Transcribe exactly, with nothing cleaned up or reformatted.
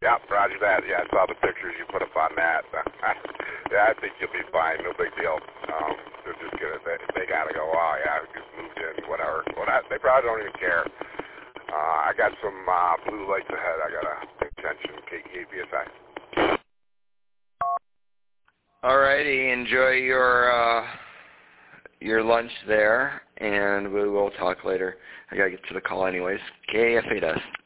Yeah, roger that. Yeah, I saw the pictures you put up on that. Yeah, I think you'll be fine. No big deal. Um, they're just gonna, they, they gotta go, oh, yeah, we just moved in, whatever. Well, that, they probably don't even care. Uh, I got some uh, blue lights ahead. I got to pay attention, K P S I. All righty. Enjoy your uh, your lunch there, and we will talk later. I got to get to the call anyways. K F eight S.